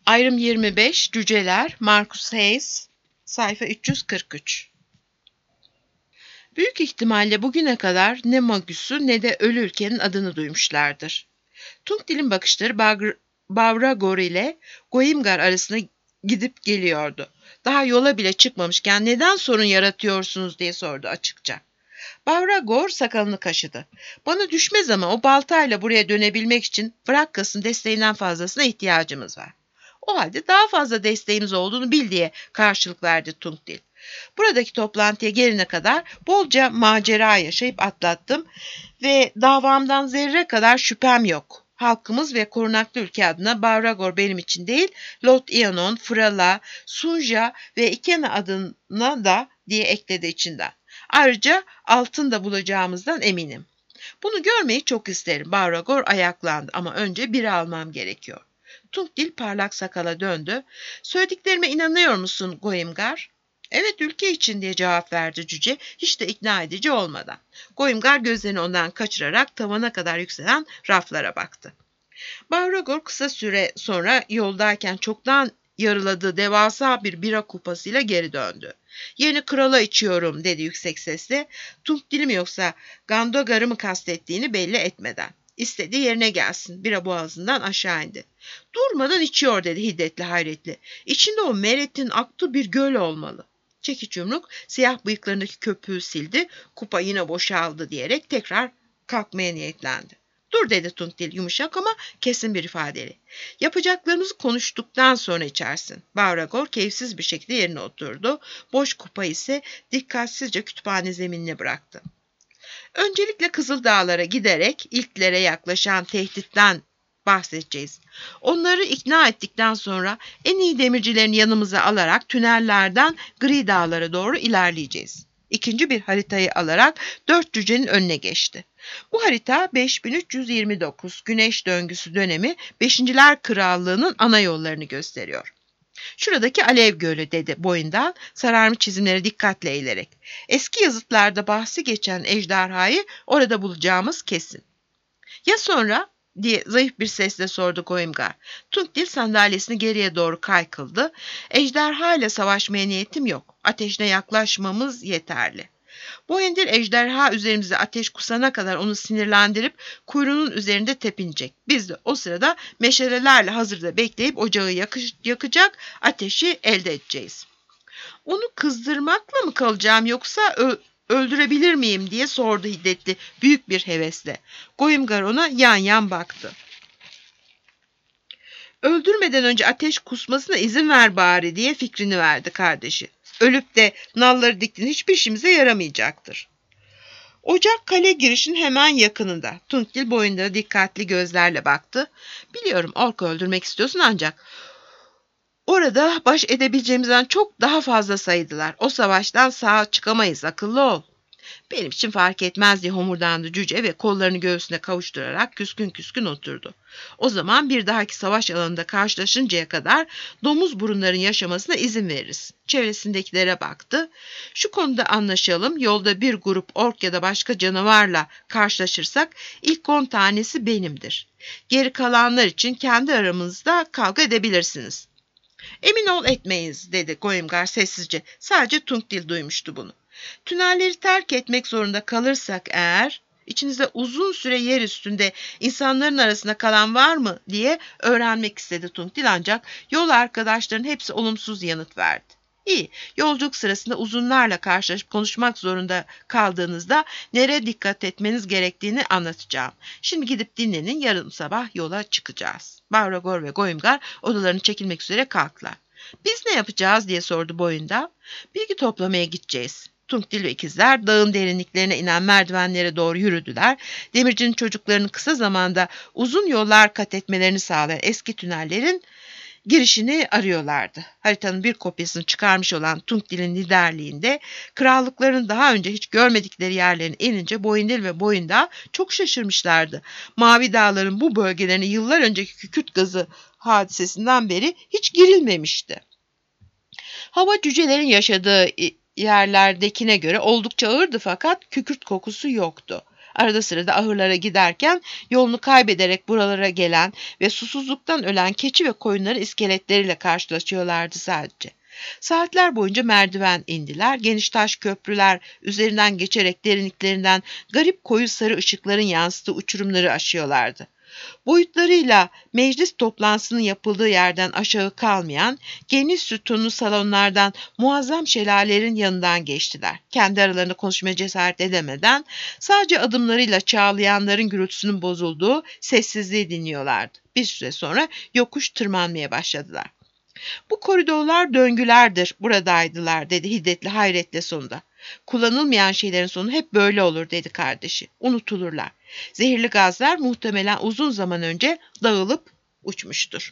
Ayrım 25, Cüceler, Marcus Hayes, sayfa 343. Büyük ihtimalle bugüne kadar ne Magus'u ne de ölü ülkenin adını duymuşlardır. Tungdil'in bakışları Bavragor ile Goimgar arasında gidip geliyordu. Daha yola bile çıkmamışken neden sorun yaratıyorsunuz diye sordu açıkça. Bavragor sakalını kaşıdı. Bana düşmez ama o baltayla buraya dönebilmek için Vrakkas'ın desteğinden fazlasına ihtiyacımız var. O halde daha fazla desteğimiz olduğunu bil diye karşılık verdi Tungdil. Buradaki toplantıya gelene kadar bolca macera yaşayıp atlattım ve davamdan zerre kadar şüphem yok. Halkımız ve korunaklı ülke adına Bavragor benim için değil, Lot Ionon, Frala, Sunja ve Ikena adına da diye ekledi içinden. Ayrıca altın da bulacağımızdan eminim. Bunu görmeyi çok isterim. Bavragor ayaklandı ama önce biri almam gerekiyor. Tungdil parlak sakala döndü. Söylediklerime inanıyor musun Goimgar? Evet ülke için diye cevap verdi cüce hiç de ikna edici olmadan. Goimgar gözlerini ondan kaçırarak tavana kadar yükselen raflara baktı. Bavragor kısa süre sonra yoldayken çoktan yarıladığı devasa bir bira kupasıyla geri döndü. Yeni krala içiyorum dedi yüksek sesle. Tungdil'i mi yoksa Gandogar'ı mı kastettiğini belli etmeden. İstediği yerine gelsin. Bira boğazından aşağı indi. Durmadan içiyor dedi hiddetli hayretli. İçinde o Meret'in aktığı bir göl olmalı. Çekiç yumruk siyah bıyıklarındaki köpüğü sildi. Kupa yine boşaldı diyerek tekrar kalkmaya niyetlendi. Dur dedi Tungdil yumuşak ama kesin bir ifadeyle. Yapacaklarımızı konuştuktan sonra içersin. Bavragor keyifsiz bir şekilde yerine oturdu. Boş kupa ise dikkatsizce kütüphane zeminine bıraktı. Öncelikle Kızıldağlara giderek ilklere yaklaşan tehditten bahsedeceğiz. Onları ikna ettikten sonra en iyi demircilerini yanımıza alarak tünellerden Gri Dağlara doğru ilerleyeceğiz. İkinci bir haritayı alarak 4 cücenin önüne geçti. Bu harita 5329 Güneş döngüsü dönemi 5.'ler Krallığı'nın ana yollarını gösteriyor. Şuradaki Alev Gölü dedi boyundan sararmış çizimleri dikkatle eğilerek. Eski yazıtlarda bahsi geçen ejderhayı orada bulacağımız kesin. Ya sonra diye zayıf bir sesle sordu Goimgar. Tungdil sandalyesini geriye doğru kaykıldı. Ejderha ile savaşmaya niyetim yok. Ateşine yaklaşmamız yeterli. Bu endir ejderha üzerimize ateş kusana kadar onu sinirlendirip kuyruğunun üzerinde tepinecek. Biz de o sırada meşalelerle hazırda bekleyip ocağı yakacak, ateşi elde edeceğiz. Onu kızdırmakla mı kalacağım yoksa öldürebilir miyim diye sordu hiddetli büyük bir hevesle. Goimgar ona yan yan baktı. Öldürmeden önce ateş kusmasına izin ver bari diye fikrini verdi kardeşi. Ölüp de nalları diktiğin hiçbir işimize yaramayacaktır. Ocak kale girişin hemen yakınında. Tungdil boyunda dikkatli gözlerle baktı. Biliyorum ork öldürmek istiyorsun ancak orada baş edebileceğimizden çok daha fazla sayıdılar. O savaştan sağ çıkamayız akıllı ol. Benim için fark etmez diye homurdandı cüce ve kollarını göğsüne kavuşturarak küskün küskün oturdu. O zaman bir dahaki savaş alanında karşılaşıncaya kadar domuz burunların yaşamasına izin veririz. Çevresindekilere baktı. Şu konuda anlaşalım, yolda bir grup ork ya da başka canavarla karşılaşırsak ilk 10 tanesi benimdir. Geri kalanlar için kendi aramızda kavga edebilirsiniz. Emin ol etmeyiz dedi Goimgar sessizce. Sadece Tungdil duymuştu bunu. Tünelleri terk etmek zorunda kalırsak eğer, içinizde uzun süre yer üstünde insanların arasında kalan var mı diye öğrenmek istedi Tungdil ancak yol arkadaşlarının hepsi olumsuz yanıt verdi. İyi, yolculuk sırasında uzunlarla karşılaşıp konuşmak zorunda kaldığınızda nereye dikkat etmeniz gerektiğini anlatacağım. Şimdi gidip dinlenin, yarın sabah yola çıkacağız. Bavragor ve Goimgar odalarını çekilmek üzere kalktılar. Biz ne yapacağız diye sordu boyunda. Bilgi toplamaya gideceğiz. Tungdil ve ikizler dağın derinliklerine inen merdivenlere doğru yürüdüler. Demircinin çocuklarının kısa zamanda uzun yollar kat etmelerini sağlayan eski tünellerin girişini arıyorlardı. Haritanın bir kopyasını çıkarmış olan Tungdil'in liderliğinde krallıkların daha önce hiç görmedikleri yerlerine inince Boyundil ve Boyunda çok şaşırmışlardı. Mavi Dağların bu bölgelerine yıllar önceki kükürt gazı hadisesinden beri hiç girilmemişti. Hava cücelerin yaşadığı yerlerdekine göre oldukça ağırdı fakat kükürt kokusu yoktu. Arada sırada ahırlara giderken yolunu kaybederek buralara gelen ve susuzluktan ölen keçi ve koyunların iskeletleriyle karşılaşıyorlardı sadece. Saatler boyunca merdiven indiler, geniş taş köprüler üzerinden geçerek derinliklerinden garip koyu sarı ışıkların yansıtığı uçurumları aşıyorlardı. Boyutlarıyla meclis toplantısının yapıldığı yerden aşağı kalmayan geniş sütunlu salonlardan muazzam şelalelerin yanından geçtiler. Kendi aralarında konuşmaya cesaret edemeden sadece adımlarıyla çağlayanların gürültüsünün bozulduğu sessizliği dinliyorlardı. Bir süre sonra yokuş tırmanmaya başladılar. Bu koridorlar döngülerdir, buradaydılar dedi hiddetli hayretle sonunda. Kullanılmayan şeylerin sonu hep böyle olur dedi kardeşi. Unutulurlar. Zehirli gazlar muhtemelen uzun zaman önce dağılıp uçmuştur.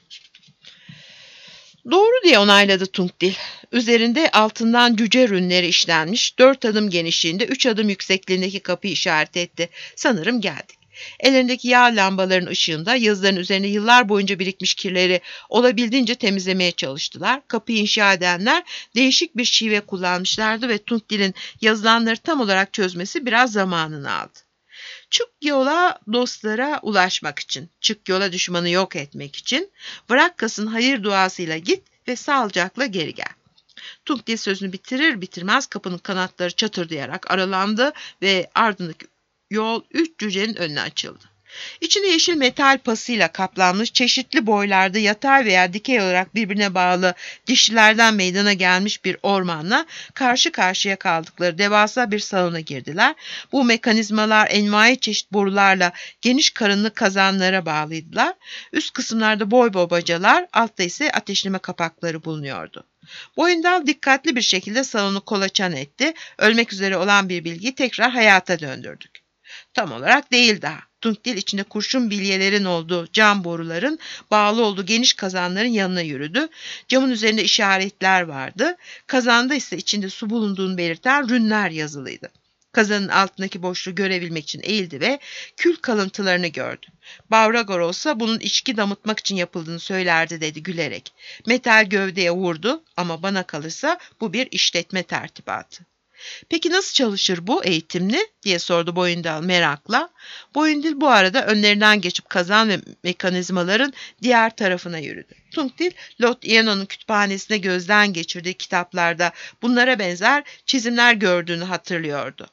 Doğru diye onayladı Tungdil. Üzerinde altından cüce rünleri işlenmiş 4 adım genişliğinde 3 adım yüksekliğindeki kapıyı işaret etti. Sanırım geldik. Ellerindeki yağ lambaların ışığında yazıların üzerine yıllar boyunca birikmiş kirleri olabildiğince temizlemeye çalıştılar. Kapıyı inşa edenler değişik bir şive kullanmışlardı ve Tungdil'in yazılanları tam olarak çözmesi biraz zamanını aldı. Çık yola dostlara ulaşmak için, çık yola düşmanı yok etmek için, Vrakkas'ın hayır duasıyla git ve sağlıcakla geri gel. Tungdil sözünü bitirir bitirmez kapının kanatları çatırdayarak aralandı ve ardındaki yol 3 cücenin önüne açıldı. İçinde yeşil metal pasıyla kaplanmış çeşitli boylarda yatay veya dikey olarak birbirine bağlı dişlilerden meydana gelmiş bir ormanla karşı karşıya kaldıkları devasa bir salona girdiler. Bu mekanizmalar envai çeşit borularla geniş karınlı kazanlara bağlıydılar. Üst kısımlarda boy boy bacalar, altta ise ateşleme kapakları bulunuyordu. Boyundal dikkatli bir şekilde salonu kolaçan etti. Ölmek üzere olan bir bilgiyi tekrar hayata döndürdük. Tam olarak değil daha. Tungdil içinde kurşun bilyelerin olduğu cam boruların bağlı olduğu geniş kazanların yanına yürüdü. Camın üzerinde işaretler vardı. Kazanda ise içinde su bulunduğunu belirten rünler yazılıydı. Kazanın altındaki boşluğu görebilmek için eğildi ve kül kalıntılarını gördü. Bavragor olsa bunun içki damıtmak için yapıldığını söylerdi dedi gülerek. Metal gövdeye vurdu ama bana kalırsa bu bir işletme tertibatı. Peki nasıl çalışır bu eğitimli diye sordu Boyundal merakla. Boyundil bu arada önlerinden geçip kazan ve mekanizmaların diğer tarafına yürüdü. Tungdil, Lord Ianno'nun kütüphanesine gözden geçirdiği kitaplarda bunlara benzer çizimler gördüğünü hatırlıyordu.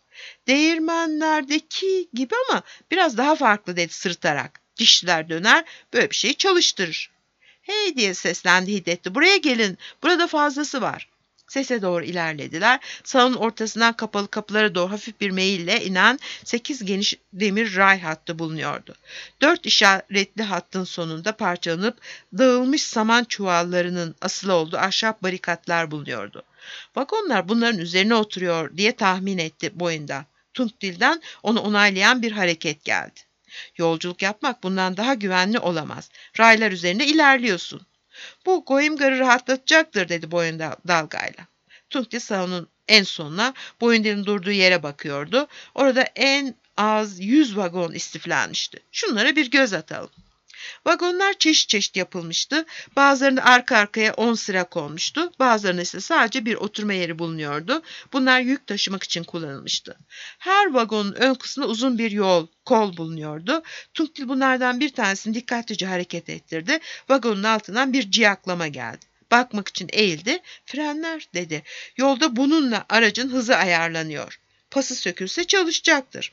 Değirmenlerdeki gibi ama biraz daha farklı dedi sırıtarak. Dişliler döner, böyle bir şeyi çalıştırır. Hey diye seslendi hiddetli. Buraya gelin, burada fazlası var. Sese doğru ilerlediler. Salonun ortasından kapalı kapılara doğru hafif bir meyille inen 8 geniş demir ray hattı bulunuyordu. 4 işaretli hattın sonunda parçalanıp dağılmış saman çuvallarının asılı olduğu ahşap barikatlar bulunuyordu. Vagonlar bunların üzerine oturuyor diye tahmin etti boyunda. Tungdil'den onu onaylayan bir hareket geldi. Yolculuk yapmak bundan daha güvenli olamaz. Raylar üzerinde ilerliyorsun. Bu Goimgar'ı rahatlatacaktır dedi Boyundel dalgayla. Tungdil salonun en sonuna Boyundel'in durduğu yere bakıyordu. Orada en az 100 vagon istiflenmişti. Şunlara bir göz atalım. Vagonlar çeşit çeşit yapılmıştı. Bazılarında arka arkaya 10 sıra konmuştu. Bazılarında ise sadece bir oturma yeri bulunuyordu. Bunlar yük taşımak için kullanılmıştı. Her vagonun ön kısmında uzun bir kol bulunuyordu. Tungdil bunlardan bir tanesini dikkatlice hareket ettirdi. Vagonun altından bir ciyaklama geldi. Bakmak için eğildi. Frenler dedi. Yolda bununla aracın hızı ayarlanıyor. Pası sökülse çalışacaktır.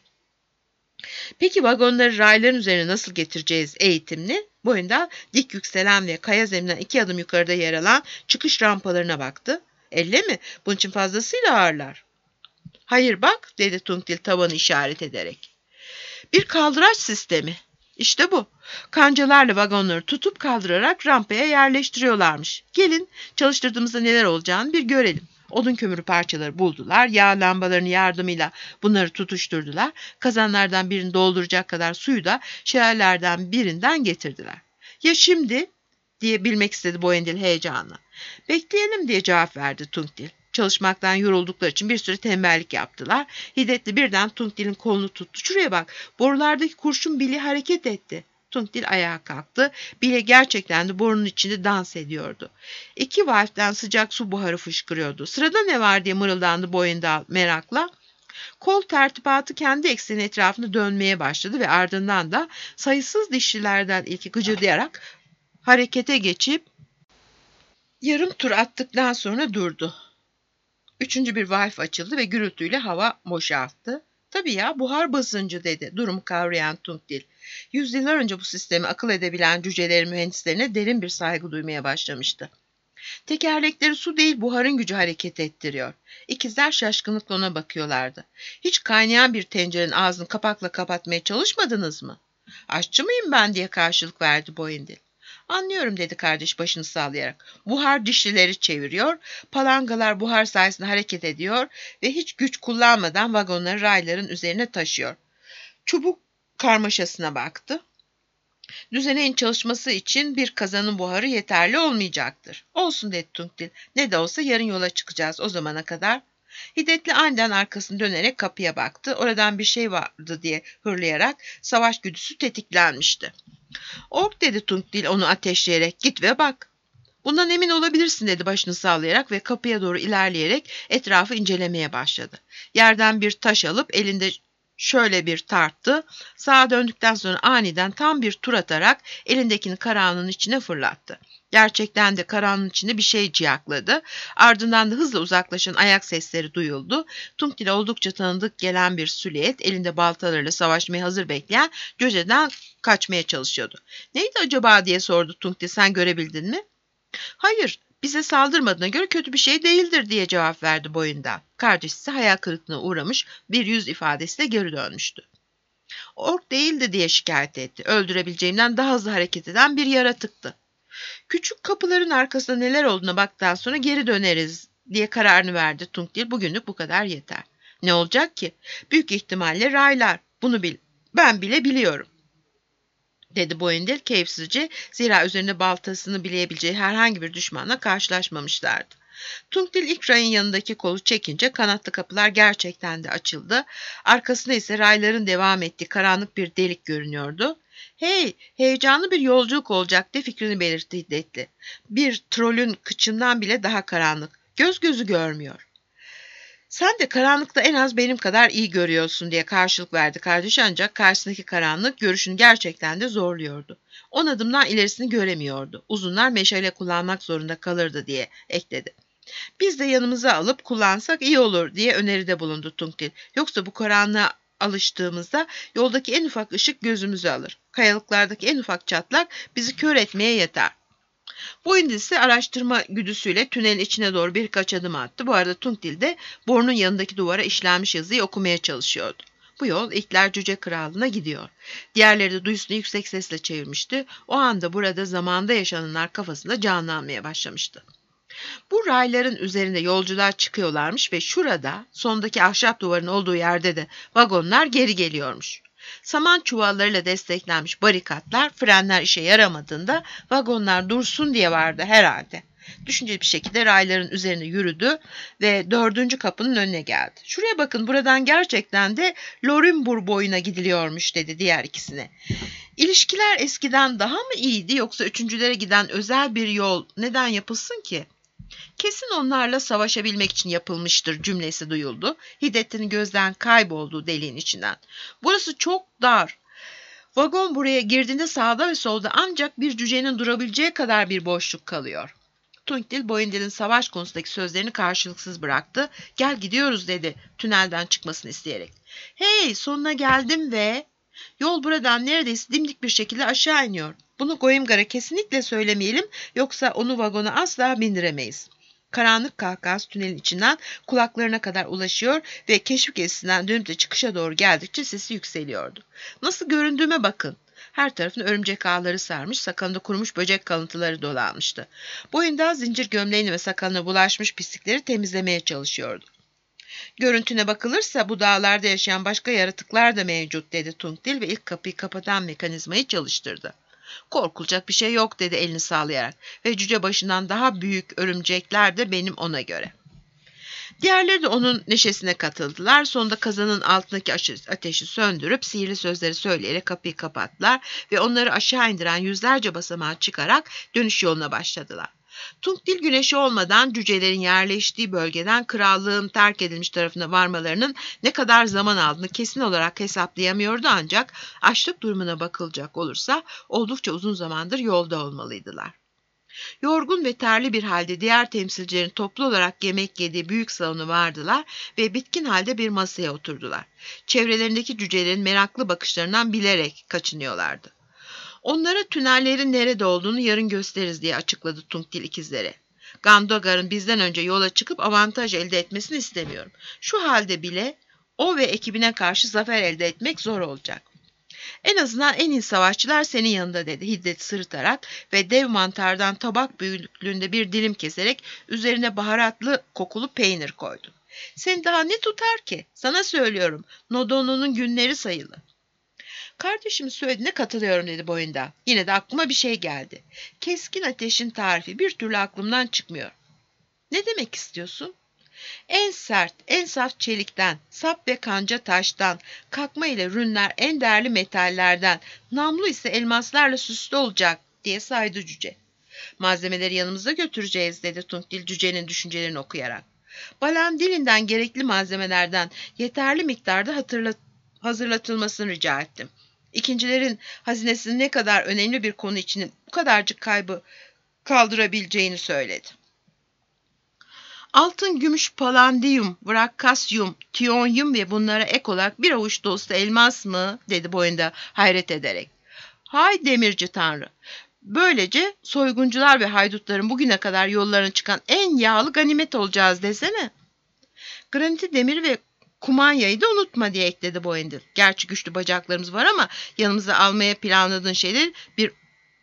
Peki vagonları rayların üzerine nasıl getireceğiz eğitimli? Boyunda dik yükselen ve kaya zeminden 2 adım yukarıda yer alan çıkış rampalarına baktı. Elle mi? Bunun için fazlasıyla ağırlar. Hayır bak dedi Tungdil tavanı işaret ederek. Bir kaldıraç sistemi. İşte bu. Kancalarla vagonları tutup kaldırarak rampaya yerleştiriyorlarmış. Gelin çalıştırdığımızda neler olacağını bir görelim. Odun kömürü parçaları buldular. Yağ lambalarının yardımıyla bunları tutuşturdular. Kazanlardan birini dolduracak kadar suyu da şelalelerden birinden getirdiler. Ya şimdi diye bilmek istedi Boyundil heyecanla. Bekleyelim diye cevap verdi Tungdil. Çalışmaktan yoruldukları için bir süre tembellik yaptılar. Hiddetli birden Tungdil'in kolunu tuttu. Şuraya bak, borulardaki kurşun bili hareket etti. Tungdil ayağa kalktı. Bile gerçekten de borunun içinde dans ediyordu. 2 valften sıcak su buharı fışkırıyordu. Sırada ne var diye mırıldandı Boyundal merakla. Kol tertibatı kendi ekseni etrafında dönmeye başladı ve ardından da sayısız dişlilerden ilki gıcırdayarak harekete geçip yarım tur attıktan sonra durdu. Üçüncü bir valf açıldı ve gürültüyle hava boşalttı. Tabii ya, buhar basıncı dedi durumu kavrayan Tungdil. Yüzyıllar önce bu sistemi akıl edebilen cücelerin mühendislerine derin bir saygı duymaya başlamıştı. Tekerlekleri su değil buharın gücü hareket ettiriyor. İkizler şaşkınlıkla ona bakıyorlardı. Hiç kaynayan bir tencerenin ağzını kapakla kapatmaya çalışmadınız mı? Aşçı mıyım ben diye karşılık verdi Boyendil. Anlıyorum dedi kardeş başını sallayarak. Buhar dişlileri çeviriyor, palangalar buhar sayesinde hareket ediyor ve hiç güç kullanmadan vagonları rayların üzerine taşıyor. Çubuk karmaşasına baktı. Düzeneğin çalışması için bir kazanın buharı yeterli olmayacaktır. Olsun dedi Tungdil. Ne de olsa yarın yola çıkacağız o zamana kadar. Hiddetli aniden arkasını dönerek kapıya baktı. Oradan bir şey vardı diye hırlayarak savaş güdüsü tetiklenmişti. Ork dedi Tungdil onu ateşleyerek, git ve bak. Bundan emin olabilirsin dedi başını sallayarak ve kapıya doğru ilerleyerek etrafı incelemeye başladı. Yerden bir taş alıp elinde şöyle bir tarttı. Sağa döndükten sonra aniden tam bir tur atarak elindekini karanlığın içine fırlattı. Gerçekten de karanlığın içinde bir şey ciyakladı. Ardından da hızla uzaklaşan ayak sesleri duyuldu. Tungdil'e oldukça tanıdık gelen bir silüet elinde baltalarıyla savaşmaya hazır bekleyen cüceden kaçmaya çalışıyordu. Neydi acaba diye sordu Tungdil, sen görebildin mi? Hayır, bize saldırmadığına göre kötü bir şey değildir diye cevap verdi boyundan. Kardeşi ise hayal kırıklığına uğramış bir yüz ifadesiyle geri dönmüştü. Ork değildi diye şikayet etti. Öldürebileceğimden daha hızlı hareket eden bir yaratıktı. Küçük kapıların arkasında neler olduğuna baktıktan sonra geri döneriz diye kararını verdi Tungdil. Bugünlük bu kadar yeter. Ne olacak ki? Büyük ihtimalle raylar. Bunu ben bile biliyorum, dedi Boyendil keyifsizce, zira üzerinde baltasını bileyebileceği herhangi bir düşmanla karşılaşmamışlardı. Tungdil ilk rayın yanındaki kolu çekince kanatlı kapılar gerçekten de açıldı. Arkasında ise rayların devam ettiği karanlık bir delik görünüyordu. Hey, heyecanlı bir yolculuk olacak diye fikrini belirtti hiddetli. Bir trolün kıçından bile daha karanlık. Göz gözü görmüyor. Sen de karanlıkta en az benim kadar iyi görüyorsun diye karşılık verdi kardeş, ancak karşısındaki karanlık görüşünü gerçekten de zorluyordu. 10 adımdan ilerisini göremiyordu. Uzunlar meşale kullanmak zorunda kalırdı diye ekledi. Biz de yanımıza alıp kullansak iyi olur diye öneride bulundu Tungdil. Yoksa bu karanlığa alıştığımızda yoldaki en ufak ışık gözümüzü alır. Kayalıklardaki en ufak çatlak bizi kör etmeye yeter. Boyendil ise araştırma güdüsüyle tünelin içine doğru birkaç adım attı. Bu arada Tungdil de borunun yanındaki duvara işlenmiş yazıyı okumaya çalışıyordu. Bu yol İlkler Cüce Krallığı'na gidiyor. Diğerleri de duyusunu yüksek sesle çevirmişti. O anda burada zamanda yaşananlar kafasında canlanmaya başlamıştı. Bu rayların üzerinde yolcular çıkıyorlarmış ve şurada, sondaki ahşap duvarın olduğu yerde de vagonlar geri geliyormuş. Saman çuvallarıyla desteklenmiş barikatlar, frenler işe yaramadığında vagonlar dursun diye vardı herhalde. Düşünceli bir şekilde rayların üzerine yürüdü ve 4. kapının önüne geldi. Şuraya bakın, buradan gerçekten de Lorimbourg boyuna gidiliyormuş dedi diğer ikisine. İlişkiler eskiden daha mı iyiydi, yoksa üçüncülere giden özel bir yol neden yapılsın ki? Kesin onlarla savaşabilmek için yapılmıştır cümlesi duyuldu. Hiddetli'nin gözden kaybolduğu deliğin içinden. Burası çok dar. Vagon buraya girdiğinde sağda ve solda ancak bir cücenin durabileceği kadar bir boşluk kalıyor. Tungdil, Boyendil'in savaş konusundaki sözlerini karşılıksız bıraktı. Gel gidiyoruz dedi tünelden çıkmasını isteyerek. Hey, sonuna geldim ve... Yol buradan neredeyse dimdik bir şekilde aşağı iniyor. Bunu Goimgar'a kesinlikle söylemeyelim, yoksa onu vagona asla bindiremeyiz. Karanlık kahkahası tünelin içinden kulaklarına kadar ulaşıyor ve keşif gezisinden dönüp de çıkışa doğru geldikçe sesi yükseliyordu. Nasıl göründüğüme bakın. Her tarafını örümcek ağları sarmış, sakalında kurumuş böcek kalıntıları dolanmıştı. Boyunda zincir gömleğini ve sakalına bulaşmış pislikleri temizlemeye çalışıyordu. Görüntüne bakılırsa bu dağlarda yaşayan başka yaratıklar da mevcut dedi Tungdil ve ilk kapıyı kapatan mekanizmayı çalıştırdı. Korkulacak bir şey yok dedi elini sallayarak ve cüce başından daha büyük örümcekler de benim ona göre. Diğerleri de onun neşesine katıldılar. Sonunda kazanın altındaki ateşi söndürüp sihirli sözleri söyleyerek kapıyı kapattılar ve onları aşağı indiren yüzlerce basamağa çıkarak dönüş yoluna başladılar. Tunkdil güneşi olmadan cücelerin yerleştiği bölgeden krallığın terk edilmiş tarafına varmalarının ne kadar zaman aldığını kesin olarak hesaplayamıyordu, ancak açlık durumuna bakılacak olursa oldukça uzun zamandır yolda olmalıydılar. Yorgun ve terli bir halde diğer temsilcilerin toplu olarak yemek yediği büyük salona vardılar ve bitkin halde bir masaya oturdular. Çevrelerindeki cücelerin meraklı bakışlarından bilerek kaçınıyorlardı. Onlara tünellerin nerede olduğunu yarın gösteririz diye açıkladı Tunkdil ikizlere. Gandogar'ın bizden önce yola çıkıp avantaj elde etmesini istemiyorum. Şu halde bile o ve ekibine karşı zafer elde etmek zor olacak. En azından en iyi savaşçılar senin yanında, dedi hiddet sırıtarak ve dev mantardan tabak büyüklüğünde bir dilim keserek üzerine baharatlı kokulu peynir koydu. Seni daha ne tutar ki? Sana söylüyorum, Nodono'nun günleri sayılı. Kardeşimin söylediğine katılıyorum, dedi Boyunda. Yine de aklıma bir şey geldi. Keskin ateşin tarifi bir türlü aklımdan çıkmıyor. Ne demek istiyorsun? En sert, en saf çelikten, sap ve kanca taştan, kakma ile rünler en değerli metallerden, namlu ise elmaslarla süslü olacak, diye saydı cüce. Malzemeleri yanımızda götüreceğiz, dedi Tunkdil cücenin düşüncelerini okuyarak. Balandilinden gerekli malzemelerden yeterli miktarda hazırlatılmasını rica ettim. İkincilerin hazinesinin ne kadar önemli bir konu için bu kadarcık kaybı kaldırabileceğini söyledi. Altın, gümüş, palladium, vrakasyum, tiyonyum ve bunlara ek olarak bir avuç dolusu elmas mı? Dedi Boyunda hayret ederek. Hay demirci tanrı! Böylece soyguncular ve haydutların bugüne kadar yollarına çıkan en yağlı ganimet olacağız desene. Graniti, demir ve kumanyayı da unutma, diye ekledi Boyunda. Gerçi güçlü bacaklarımız var ama yanımıza almaya planladığın şeyleri bir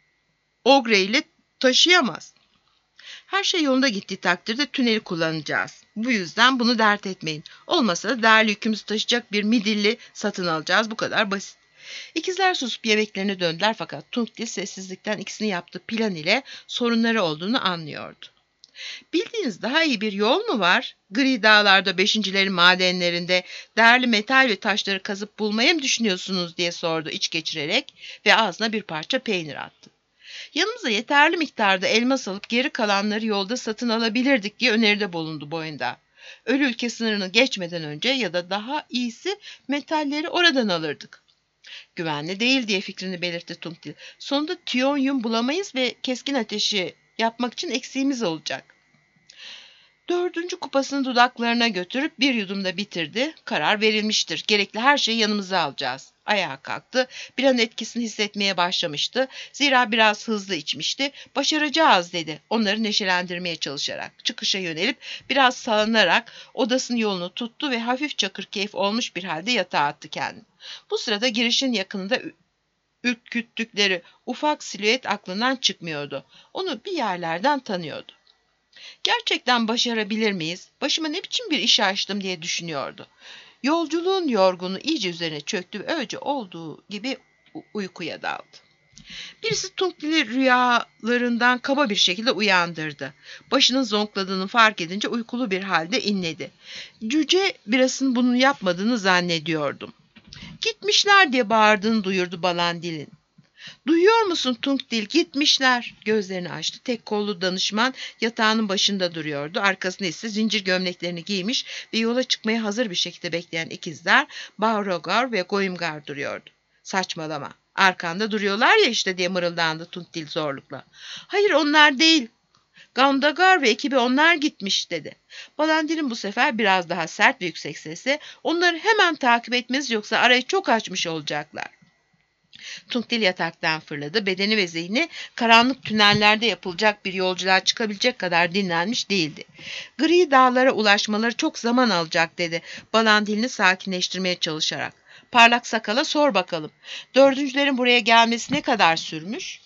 ogre ile taşıyamaz. Her şey yolunda gittiği takdirde tüneli kullanacağız. Bu yüzden bunu dert etmeyin. Olmasa da değerli yükümüzü taşıyacak bir midilli satın alacağız. Bu kadar basit. İkizler susup yemeklerine döndüler, fakat Tunkdil sessizlikten ikisini yaptığı plan ile sorunları olduğunu anlıyordu. Bildiğiniz daha iyi bir yol mu var? Gri dağlarda, beşincilerin madenlerinde değerli metal ve taşları kazıp bulmayı mı düşünüyorsunuz, diye sordu iç geçirerek ve ağzına bir parça peynir attı. Yanımıza yeterli miktarda elmas alıp geri kalanları yolda satın alabilirdik, diye öneride bulundu Boyunda. Ölü ülke sınırını geçmeden önce ya da daha iyisi metalleri oradan alırdık. Güvenli değil, diye fikrini belirtti Tunkdil. Sonunda tiyonyum bulamayız ve keskin ateşi yapmak için eksiğimiz olacak. Dördüncü kupasını dudaklarına götürüp bir yudumda bitirdi. Karar verilmiştir. Gerekli her şeyi yanımıza alacağız. Ayağa kalktı. Bir an etkisini hissetmeye başlamıştı. Zira biraz hızlı içmişti. Başaracağız, dedi. Onları neşelendirmeye çalışarak. Çıkışa yönelip biraz sağlanarak odasının yolunu tuttu ve hafif çakırkeyif olmuş bir halde yatağa attı kendini. Bu sırada girişin yakınında ürküttükleri ufak silüet aklından çıkmıyordu. Onu bir yerlerden tanıyordu. Gerçekten başarabilir miyiz? Başıma ne biçim bir iş açtım, diye düşünüyordu. Yolculuğun yorgunu iyice üzerine çöktü ve öylece olduğu gibi uykuya daldı. Birisi Tunkdil'i rüyalarından kaba bir şekilde uyandırdı. Başının zonkladığını fark edince uykulu bir halde inledi. Cüce birasının bunu yapmadığını zannediyordum. Gitmişler, diye bağırdığını duyurdu Balandil'in. Duyuyor musun Tunkdil? Gitmişler. Gözlerini açtı. Tek kollu danışman yatağının başında duruyordu. Arkasında ise zincir gömleklerini giymiş ve yola çıkmaya hazır bir şekilde bekleyen ikizler Beauregard ve Goimgar duruyordu. Saçmalama. Arkanda duruyorlar ya işte, diye mırıldandı Tunkdil zorlukla. Hayır, onlar değil. Gandogar ve ekibi, onlar gitmiş, dedi. Balandil'in bu sefer biraz daha sert ve yüksek sesle, onları hemen takip etmeniz, yoksa arayı çok açmış olacaklar. Tunkdil yataktan fırladı. Bedeni ve zihni karanlık tünellerde yapılacak bir yolculuğa çıkabilecek kadar dinlenmiş değildi. Gri dağlara ulaşmaları çok zaman alacak, dedi Balandil'ini sakinleştirmeye çalışarak. Parlak sakala sor bakalım. Dördüncülerin buraya gelmesi ne kadar sürmüş?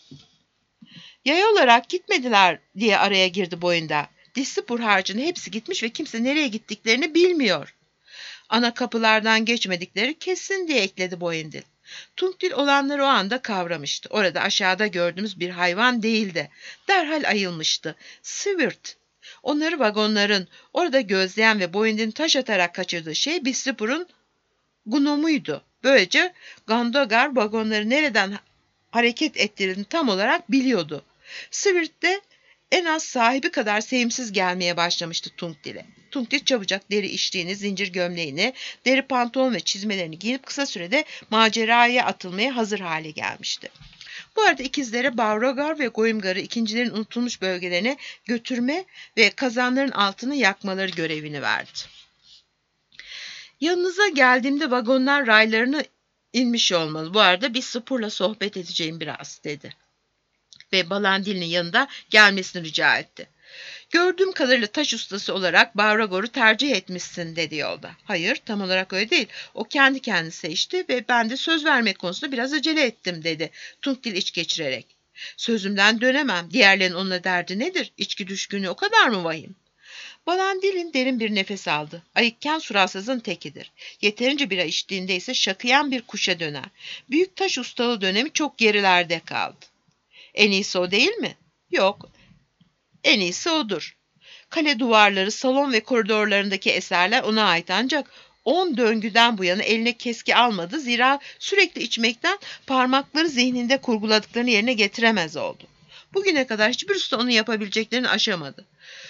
Yay olarak gitmediler, diye araya girdi Boyunda. Dissipur harcının hepsi gitmiş ve kimse nereye gittiklerini bilmiyor. Ana kapılardan geçmedikleri kesin, diye ekledi Boyundil. Tunkdil olanları o anda kavramıştı. Orada aşağıda gördüğümüz bir hayvan değildi. Derhal ayılmıştı. Sivirt. Onları vagonların orada gözleyen ve Boyundil'in taş atarak kaçırdığı şey Dissipur'un gnomuydu. Böylece Gandogar vagonları nereden hareket ettirdiğini tam olarak biliyordu. Sivirt de en az sahibi kadar sevimsiz gelmeye başlamıştı Tungdil'e. Tungdil çabucak deri içliğini, zincir gömleğini, deri pantolon ve çizmelerini giyinip kısa sürede maceraya atılmaya hazır hale gelmişti. Bu arada ikizlere Beauregard ve Goimgar'ı ikincilerin unutulmuş bölgelerine götürme ve kazanların altını yakmaları görevini verdi. Yanınıza geldiğimde vagonlar raylarını inmiş olmalı. Bu arada bir Spur'la sohbet edeceğim biraz dedi. Ve Balandil'in yanında gelmesini rica etti. Gördüğüm kadarıyla taş ustası olarak Beauregard'u tercih etmişsin dedi yolda. Hayır, tam olarak öyle değil. O kendi kendine seçti ve ben de söz vermek konusunda biraz acele ettim dedi Tungdil iç geçirerek. Sözümden dönemem. Diğerlerinin onunla derdi nedir? İçki düşkünü o kadar mı vahim? Balandil'in derin bir nefes aldı. Ayıkken suratsızın tekidir. Yeterince bira içtiğinde ise şakıyan bir kuşa döner. Büyük taş ustalığı dönemi çok gerilerde kaldı. En iyisi o değil mi? Yok. En iyisi odur. Kale duvarları, salon ve koridorlarındaki eserler ona ait ancak 10 döngüden bu yana eline keski almadı. Zira sürekli içmekten parmakları zihninde kurguladıklarını yerine getiremez oldu. Bugüne kadar hiçbir usta onu yapabileceklerini aşamadı.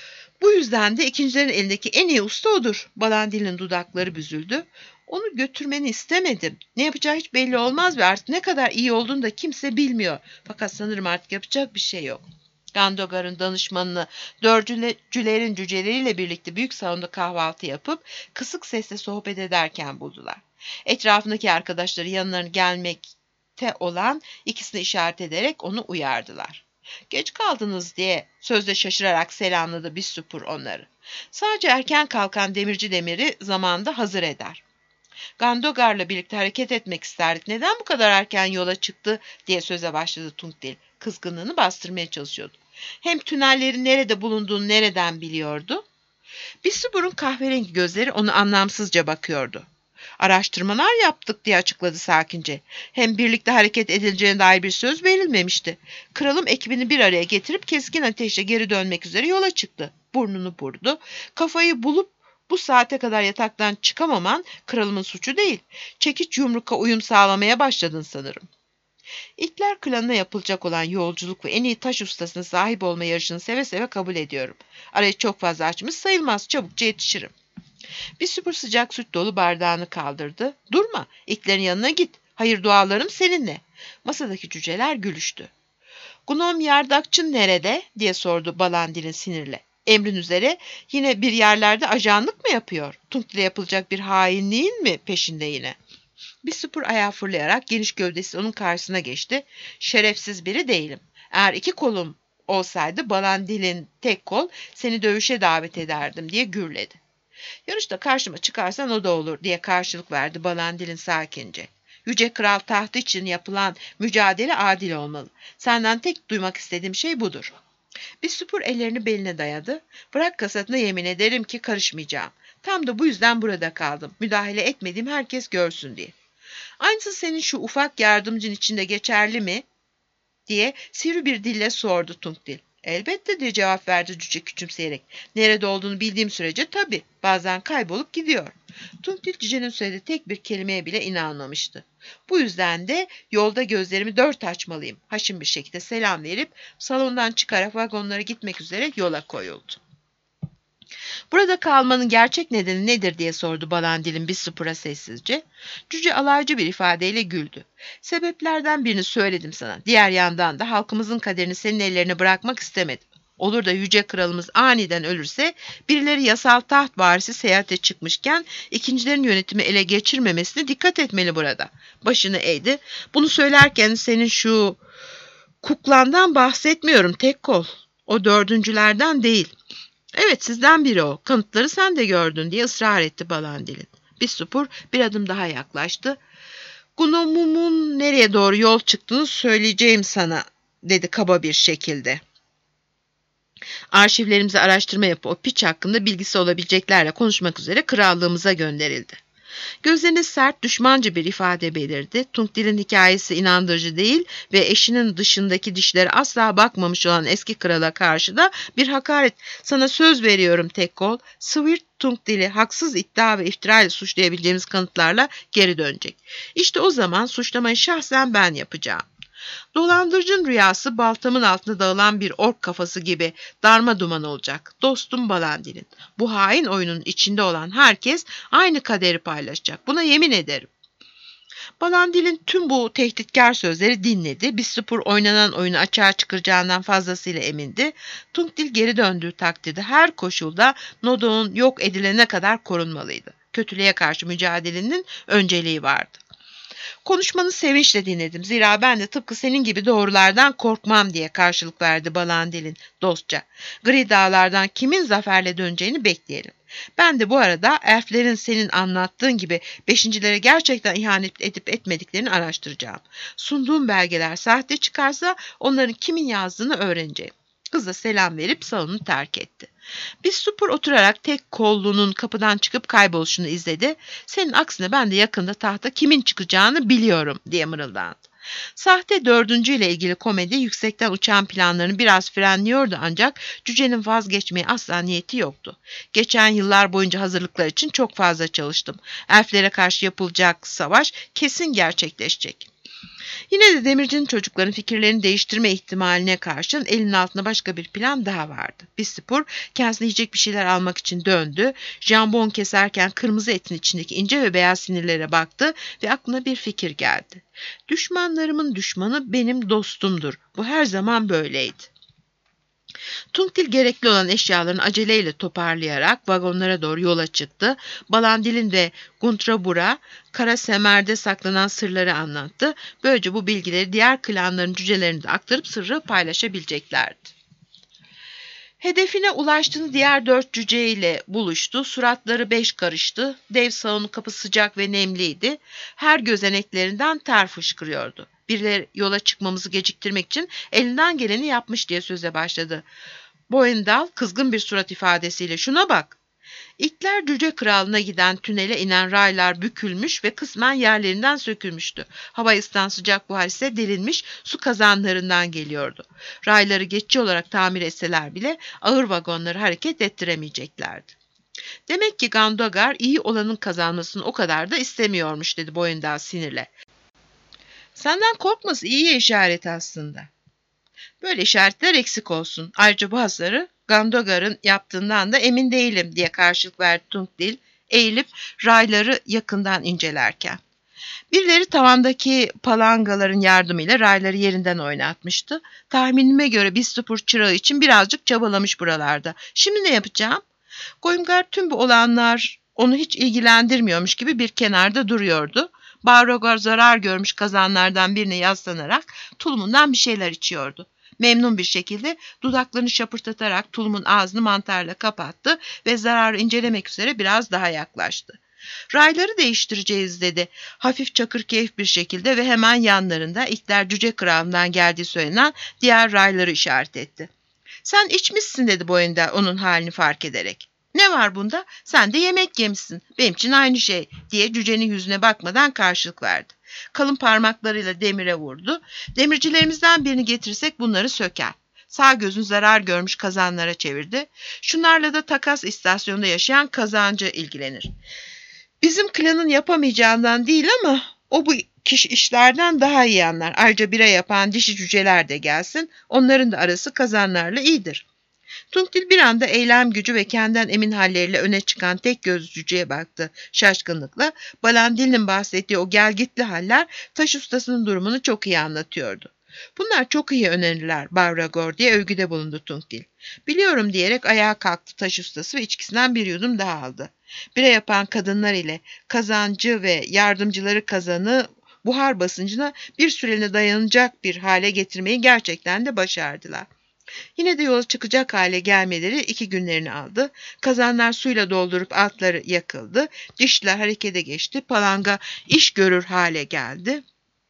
Bu yüzden de ikincilerin elindeki en iyi usta odur. Balandil'in dudakları büzüldü. Onu götürmeni istemedim. Ne yapacağı hiç belli olmaz ve artık ne kadar iyi olduğunu da kimse bilmiyor. Fakat sanırım artık yapacak bir şey yok. Gandogar'ın danışmanını dördüncülerin cüceleriyle birlikte büyük salonda kahvaltı yapıp kısık sesle sohbet ederken buldular. Etrafındaki arkadaşları yanlarına gelmekte olan ikisini işaret ederek onu uyardılar. Geç kaldınız diye sözde şaşırarak selamladı Bissupur onları. Sadece erken kalkan demirci demiri zamanında hazır eder. Gandogar'la birlikte hareket etmek isterdik. Neden bu kadar erken yola çıktı diye söze başladı Tungdil. Kızgınlığını bastırmaya çalışıyordu. Hem tünellerin nerede bulunduğunu nereden biliyordu? Bissubur'un kahverengi gözleri onu anlamsızca bakıyordu. Araştırmalar yaptık diye açıkladı sakince. Hem birlikte hareket edileceğine dair bir söz verilmemişti. Kralım ekibini bir araya getirip keskin ateşle geri dönmek üzere yola çıktı. Burnunu burdu. Kafayı bulup bu saate kadar yataktan çıkamaman kralımın suçu değil. Çekiç yumruka uyum sağlamaya başladın sanırım. İlkler klanına yapılacak olan yolculuk ve en iyi taş ustasına sahip olma yarışını seve seve kabul ediyorum. Arayı çok fazla açmış sayılmaz, çabukça yetişirim. Bir süpür sıcak süt dolu bardağını kaldırdı. Durma, ilklerin yanına git. Hayır dualarım seninle. Masadaki cüceler gülüştü. Gnom yardakçın nerede diye sordu Balandil'in sinirle. Emrin üzere yine bir yerlerde ajanlık mı yapıyor? Tungdil'e yapılacak bir hainliğin mi peşinde yine? Bir süpür ayağı fırlayarak geniş gövdesi onun karşısına geçti. Şerefsiz biri değilim. Eğer 2 kolum olsaydı Balandil'in tek kol seni dövüşe davet ederdim diye gürledi. Yarışta karşıma çıkarsan o da olur diye karşılık verdi Balandil'in sakince. Yüce Kral tahtı için yapılan mücadele adil olmalı. Senden tek duymak istediğim şey budur. Bir süpür ellerini beline dayadı. Bırak kasatına yemin ederim ki karışmayacağım. Tam da bu yüzden burada kaldım. Müdahale etmediğim herkes görsün diye. Aynısı senin şu ufak yardımcın içinde geçerli mi? Diye sivri bir dille sordu Tungdil. Elbette diye cevap verdi cüce küçümseyerek. Nerede olduğunu bildiğim sürece tabii. Bazen kaybolup gidiyor. Tungdil cücenin söylediği tek bir kelimeye bile inanmamıştı. Bu yüzden de yolda gözlerimi 4 açmalıyım. Haşin bir şekilde selam verip salondan çıkarak vagonlara gitmek üzere yola koyuldu. Burada kalmanın gerçek nedeni nedir diye sordu Balandil'in Bissupur'a sessizce. Cüce alaycı bir ifadeyle güldü. Sebeplerden birini söyledim sana. Diğer yandan da halkımızın kaderini senin ellerine bırakmak istemedim. Olur da yüce kralımız aniden ölürse birileri yasal taht varisi seyahate çıkmışken ikincilerin yönetimi ele geçirmemesine dikkat etmeli burada. Başını eğdi. Bunu söylerken senin şu kuklandan bahsetmiyorum tek kol. O dördüncülerden değil. Evet sizden biri o. Kanıtları sen de gördün diye ısrar etti Balandil'in. Bissupur bir adım daha yaklaştı. Gnomum'un nereye doğru yol çıktığını söyleyeceğim sana dedi kaba bir şekilde. Arşivlerimize araştırma yapıp o piç hakkında bilgisi olabileceklerle konuşmak üzere krallığımıza gönderildi. Gözlerine sert, düşmanca bir ifade belirdi. Tungdil'in hikayesi inandırıcı değil ve eşinin dışındaki dişlere asla bakmamış olan eski krala karşı da bir hakaret. Sana söz veriyorum tek kol. Swirt Tungdil'i haksız iddia ve iftira ile suçlayabileceğimiz kanıtlarla geri dönecek. İşte o zaman suçlamayı şahsen ben yapacağım. Dolandırıcının rüyası baltamın altında dağılan bir ork kafası gibi darma duman olacak. Dostum Balandil'in. Bu hain oyunun içinde olan herkes aynı kaderi paylaşacak. Buna yemin ederim. Balandil'in tüm bu tehditkar sözleri dinledi. Bislupur oynanan oyunu açığa çıkaracağından fazlasıyla emindi. Tungdil geri döndüğü takdirde her koşulda Nodo'nun yok edilene kadar korunmalıydı. Kötülüğe karşı mücadelenin önceliği vardı. Konuşmanı sevinçle dinledim. Zira ben de tıpkı senin gibi doğrulardan korkmam diye karşılık verdi Balandil'in dostça. Gri dağlardan kimin zaferle döneceğini bekleyelim. Ben de bu arada elflerin senin anlattığın gibi beşincilere gerçekten ihanet edip etmediklerini araştıracağım. Sunduğum belgeler sahte çıkarsa onların kimin yazdığını öğreneceğim. Kız da selam verip salonu terk etti. Bislupur oturarak tek kollunun kapıdan çıkıp kayboluşunu izledi. Senin aksine ben de yakında tahta kimin çıkacağını biliyorum diye mırıldandı. Sahte dördüncü ile ilgili komedi yüksekten uçan planlarını biraz frenliyordu ancak cücenin vazgeçmeye asla niyeti yoktu. Geçen yıllar boyunca hazırlıklar için çok fazla çalıştım. Elflere karşı yapılacak savaş kesin gerçekleşecek. Yine de demircinin çocukların fikirlerini değiştirme ihtimaline karşın elinin altında başka bir plan daha vardı. Bislupur kendisine yiyecek bir şeyler almak için döndü. Jambon keserken kırmızı etin içindeki ince ve beyaz sinirlere baktı ve aklına bir fikir geldi. Düşmanlarımın düşmanı benim dostumdur. Bu her zaman böyleydi. Tungdil gerekli olan eşyalarını aceleyle toparlayarak vagonlara doğru yola çıktı. Balandil'in ve Guntrabur'a Kara Semer'de saklanan sırları anlattı. Böylece bu bilgileri diğer klanların cücelerine de aktarıp sırrı paylaşabileceklerdi. Hedefine ulaştığını diğer 4 cüceyle buluştu. Suratları 5 karıştı. Dev salonun kapısı sıcak ve nemliydi. Her gözeneklerinden ter fışkırıyordu. Birileri yola çıkmamızı geciktirmek için elinden geleni yapmış diye söze başladı. Boyendal kızgın bir surat ifadesiyle şuna bak. İlkler Cüce Kralına giden tünele inen raylar bükülmüş ve kısmen yerlerinden sökülmüştü. Hava ısıtan sıcak buhar ise delinmiş su kazanlarından geliyordu. Rayları geçici olarak tamir etseler bile ağır vagonları hareket ettiremeyeceklerdi. Demek ki Gandogar iyi olanın kazanmasını o kadar da istemiyormuş dedi Boyendal sinirle. Senden korkması iyiye işaret aslında. Böyle işaretler eksik olsun. Ayrıca bu hasarı Gandogar'ın yaptığından da emin değilim diye karşılık verdi Tungdil, eğilip rayları yakından incelerken. Birileri tavandaki palangaların yardımıyla rayları yerinden oynatmıştı. Tahminime göre Bislupur çırağı için birazcık çabalamış buralarda. Şimdi ne yapacağım? Goymgar tüm bu olanlar onu hiç ilgilendirmiyormuş gibi bir kenarda duruyordu. Beauregard zarar görmüş kazanlardan birine yaslanarak tulumundan bir şeyler içiyordu. Memnun bir şekilde dudaklarını şapırtatarak tulumun ağzını mantarla kapattı ve zararı incelemek üzere biraz daha yaklaştı. Rayları değiştireceğiz dedi. Hafif çakırkeyif bir şekilde ve hemen yanlarında İlkler Cüce Kralından geldiği söylenen diğer rayları işaret etti. Sen içmişsin dedi Boyendal onun halini fark ederek. Ne var bunda? Sen de yemek yemişsin. Benim için aynı şey diye cücenin yüzüne bakmadan karşılık verdi. Kalın parmaklarıyla demire vurdu. Demircilerimizden birini getirsek bunları söker. Sağ gözün zarar görmüş kazanlara çevirdi. Şunlarla da takas istasyonunda yaşayan kazancı ilgilenir. Bizim klanın yapamayacağından değil ama o bu kişi işlerden daha iyi anlar. Ayrıca bira yapan dişi cüceler de gelsin. Onların da arası kazanlarla iyidir. Tungdil bir anda eylem gücü ve kendinden emin halleriyle öne çıkan tek gözlü cüceye baktı şaşkınlıkla. Balandil'in bahsettiği o gelgitli haller taş ustasının durumunu çok iyi anlatıyordu. Bunlar çok iyi öneriler Beauregard diye övgüde bulundu Tungdil. Biliyorum diyerek ayağa kalktı taş ustası ve içkisinden bir yudum daha aldı. Bira yapan kadınlar ile kazancı ve yardımcıları kazanı buhar basıncına bir süreliğine dayanacak bir hale getirmeyi gerçekten de başardılar. Yine de yola çıkacak hale gelmeleri 2 günlerini aldı. Kazanlar suyla doldurup altları yakıldı. Dişler harekete geçti. Palanga iş görür hale geldi.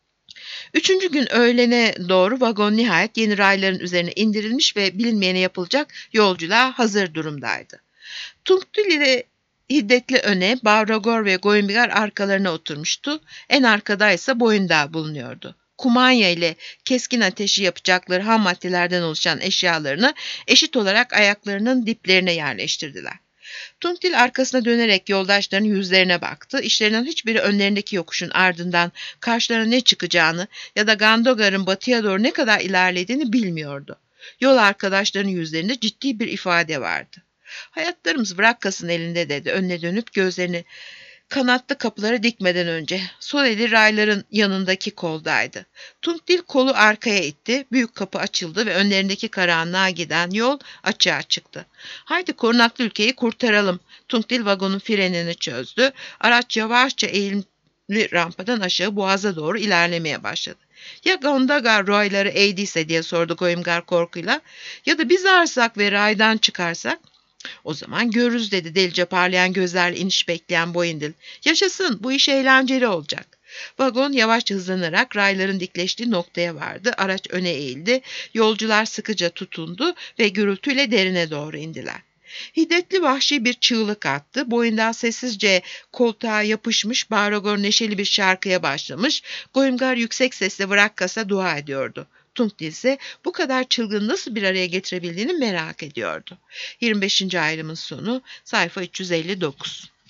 3. gün öğlene doğru vagon nihayet yeni rayların üzerine indirilmiş ve bilinmeyene yapılacak yolculuğa hazır durumdaydı. Tungdil ile hiddetli öne, Beauregard ve Goymgar arkalarına oturmuştu. En arkadaysa Boyendal bulunuyordu. Kumanya ile keskin ateşi yapacakları ham maddelerden oluşan eşyalarını eşit olarak ayaklarının diplerine yerleştirdiler. Tungdil arkasına dönerek yoldaşlarının yüzlerine baktı. İşlerinden hiçbiri önlerindeki yokuşun ardından karşılarına ne çıkacağını ya da Gandogar'ın batıya doğru ne kadar ilerlediğini bilmiyordu. Yol arkadaşlarının yüzlerinde ciddi bir ifade vardı. "Hayatlarımız Vrakkas'ın elinde," dedi önüne dönüp gözlerini kanatlı kapılara dikmeden önce. Sol eli rayların yanındaki koldaydı. Tungdil kolu arkaya itti. Büyük kapı açıldı ve önlerindeki karanlığa giden yol açığa çıktı. "Haydi korunaklı ülkeyi kurtaralım." Tungdil vagonun frenini çözdü. Araç yavaşça eğimli rampadan aşağı boğaza doğru ilerlemeye başladı. "Ya Gondagar rayları eğdiyse?" diye sordu Goimgar korkuyla. "Ya da biz arsak ve raydan çıkarsak?" "O zaman görürüz," dedi delice parlayan gözlerle iniş bekleyen Boyundil. "Yaşasın, bu iş eğlenceli olacak." Vagon yavaşça hızlanarak rayların dikleştiği noktaya vardı. Araç öne eğildi. Yolcular sıkıca tutundu ve gürültüyle derine doğru indiler. Hiddetli vahşi bir çığlık attı. Boyundan sessizce koltuğa yapışmış, Baragor neşeli bir şarkıya başlamış. Goimgar yüksek sesle Vrakkas'a dua ediyordu. Tungdil ise bu kadar çılgın nasıl bir araya getirebildiğini merak ediyordu. 25. ayrımın sonu, sayfa 359.